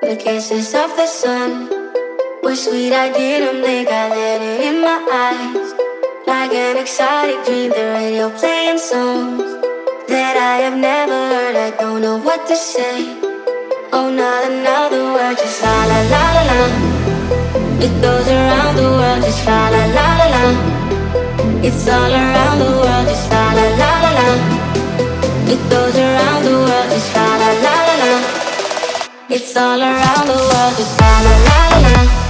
The kisses of the sun were sweet, I didn't blink, I let it in my eyes. Like an exotic dream, the radio playing songs that I have never heard, I don't know what to say. Oh, not another word, just la la la la la. It goes around the world, just la la la la la. It's all around the world, just la la la la la. It goes around the world, just la la la la la. It's all around the world, just la la la la la.